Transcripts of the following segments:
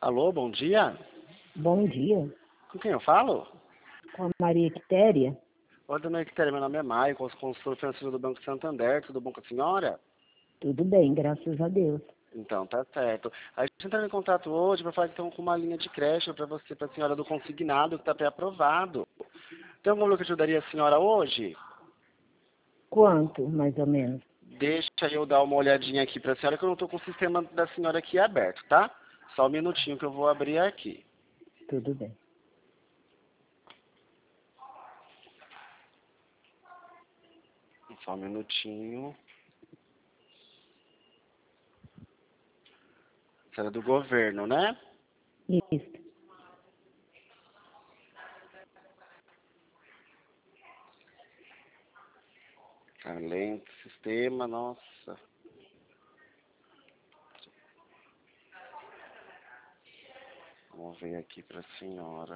Alô, bom dia. Bom dia. Com quem eu falo? Com a Maria Quitéria. Oi, dona Quitéria, meu nome é Maio, consultor financeiro do Banco Santander. Tudo bom com a senhora? Tudo bem, graças a Deus. Então, tá certo. A gente entrou em contato hoje para falar que estão com uma linha de crédito para a senhora do consignado que está pré-aprovado. Tem algum valor que ajudaria a senhora hoje? Quanto, mais ou menos? Deixa eu dar uma olhadinha aqui para a senhora, que eu não estou com o sistema da senhora aqui aberto, tá? Só um minutinho que eu vou abrir aqui. Tudo bem. Só um minutinho. Isso era do governo, né? Isso. Além do sistema, nossa. Vamos ver aqui para a senhora.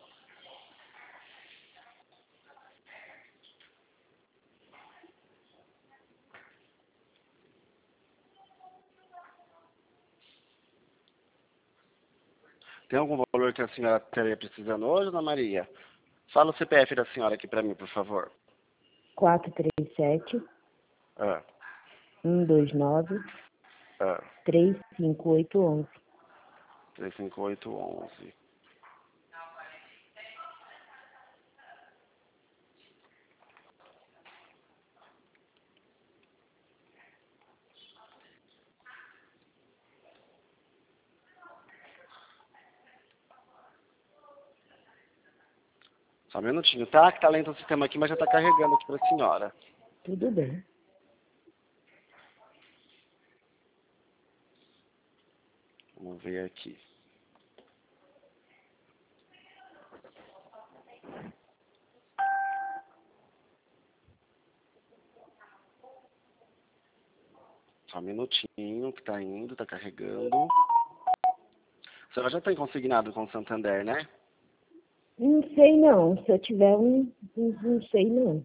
Tem algum valor que a senhora estaria precisando hoje, Ana Maria? Fala o CPF da senhora aqui para mim, por favor. 437 Ah, 129 ah, 35811. 35811. Só um minutinho, tá? Que tá lento o sistema aqui, mas já tá carregando aqui para a senhora. Tudo bem. Vamos ver aqui. Só um minutinho que tá indo, tá carregando. A senhora já tem consignado com o Santander, né? Não sei não. Se eu tiver não sei não.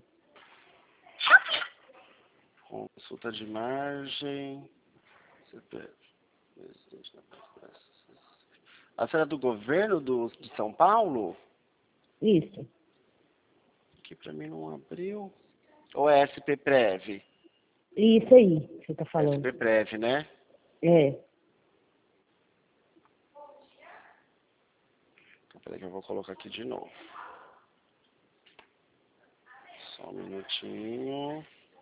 Consulta de margem. CPF. A senhora é do governo de São Paulo? Isso. Aqui pra mim não abriu. Ou é SP Prev? Isso aí, que você tá falando. SP Prev, né? É. Então, peraí que eu vou colocar aqui de novo. Só um minutinho.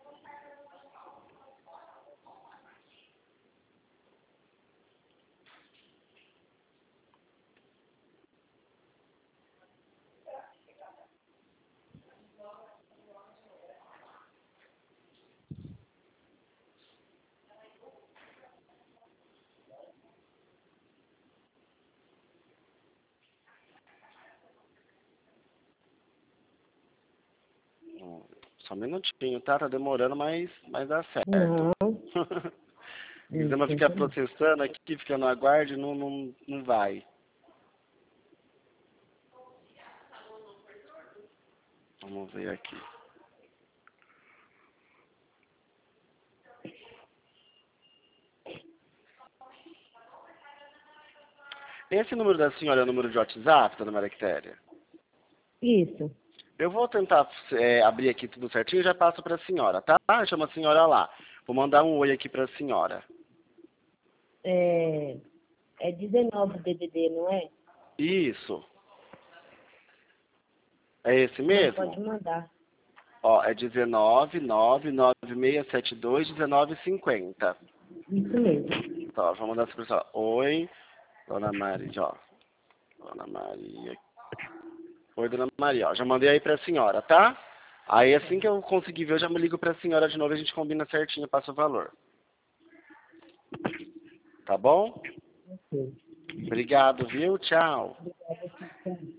Só um minutinho, tá? Tá demorando, mas dá certo. Não. O sistema Sem fica problema. processando aqui, fica no aguarde e não vai. Vamos ver aqui. Esse número da senhora é o número de WhatsApp, dona Maria Quitéria? Isso. Eu vou tentar abrir aqui tudo certinho e já passo para a senhora, tá? Chama a senhora lá. Vou mandar um oi aqui para a senhora. É 19 DDD, não é? Isso. É esse Não, mesmo? pode mandar. Ó, é 19 Isso mesmo. Então, vou mandar essa pessoa. Oi, dona Maria, ó. Dona Maria. Oi, dona Maria, ó. Já mandei aí pra senhora, tá? Aí assim que eu conseguir ver, eu já me ligo pra senhora de novo e a gente combina certinho, passa o valor. Tá bom? Ok. Obrigado, viu? Tchau. Obrigada.